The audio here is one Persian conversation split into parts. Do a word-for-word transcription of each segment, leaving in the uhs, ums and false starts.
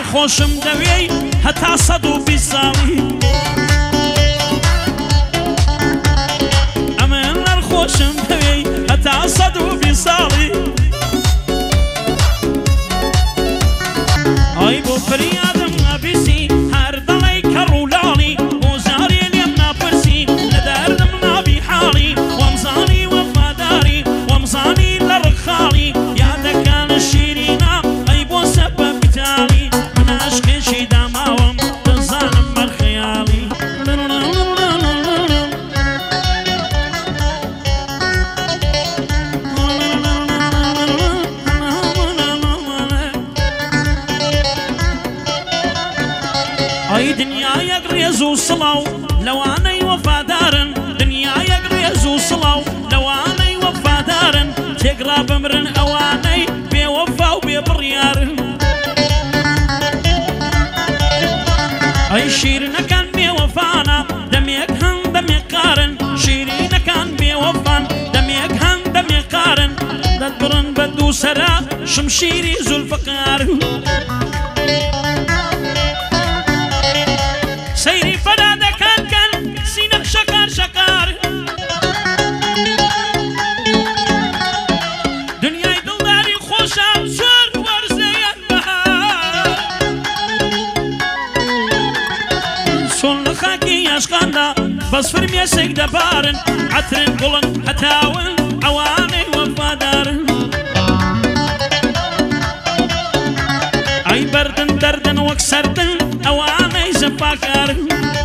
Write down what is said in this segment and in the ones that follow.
خۆشم دەوێی هەتا سەد و بیست ساڵی ئەمەڵەر خۆشم دەوێی هەتا سەد و بیست ساڵی ئای بۆ فریادم نابیسی هەر دەڵێی کەڕ و لاڵی بۆ زاری لێم ناپرسی لە دەردم نابی حاڵی وەمزانی وەفاداری وەمزانی لە ڕخاڵی یادەکانە شیرینە ئەی بۆ سەبە بتاڵی من عەشقێکی داماوم دەزانم بەر خەیاڵی ئەی دنیایەک ڕێز و سڵاو لەوانەی وەفادارن دنیایەک ڕێز و سڵاو لەوانەی وەفادارن تێگرا بمرن ئەوانەی بێوەفا و بێبڕیارن ئەی شیرینەکان بێوەفانە دەمێک هەن دەمێقارن شیرینەکان بێوەفان دەمێک هەن دەمێقارن دەتبڕن بە دوو سەرا شمشیری زولفقارن سەیری فەرادەکان کەن سینە شەکار شەکار دنیای دڵداری خۆشە زۆر وەرزەیەک بەهار سۆن لە خاکی عەشقاندا بەس فرمێسێک دەبارن عەترن گوڵن هەتاون ئەوانەی وەفادارن ئەی بەردن دەردن وەک سەردن ئەوانەی زەفاکارن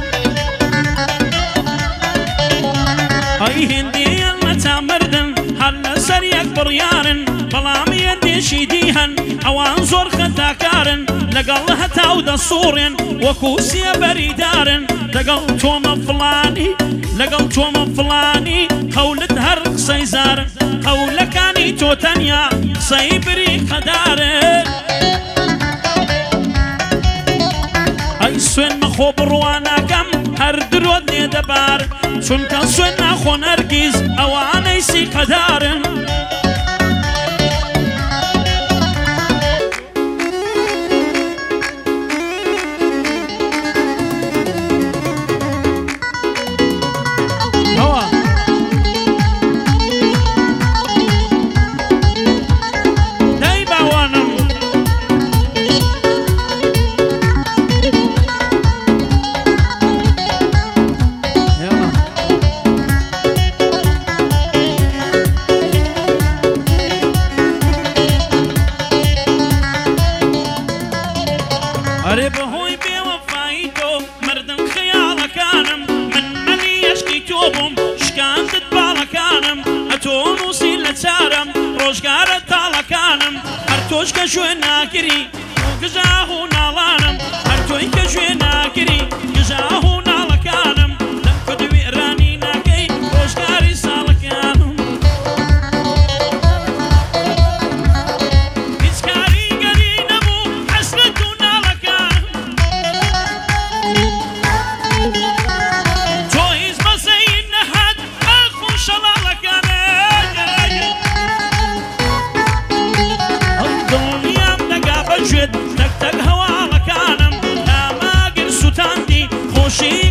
ئەی هێندیان مەتا مردن هەر لەسەر یەک بڕیارن بەڵام هێندێشی دیهەن ئەوان زۆر خەتاکارن لەگەڵ هەتا و دەسوڕێن وەکو سێبەریدارن لەگەڵ تۆمە فڵانی لەگەڵ تۆمە فڵانی قەولت هەر قسەی زارن قەولەکانی تۆ تەنیا قسەی بری قەدارن ئەی سوێن مەخۆ بڕواناکەم هەر درۆت لێ دەبار چونکە سوێن ناخۆن هەرگیز ئەوانەی سی قەدارن ئەرێ بەهۆی بێوەفایی تۆ مردم خەیاڵەکانم من مەلی عەشقی تۆ بووم شکاندت باڵەکانم ئەتۆ نووسی لە چارەم ڕۆژگارە تاڵەکانم هەر تۆش کە شوێن ناگری گژاغ و ناڵانم هەر تۆی کە شوێن ناگری گژاغ و ناڵەکانم لەم کردوی ئێرانی ناکەی ڕۆژگاری ساڵەکانم تەک تەک هەواڵەکانم ناماگر سوتاندی خۆشی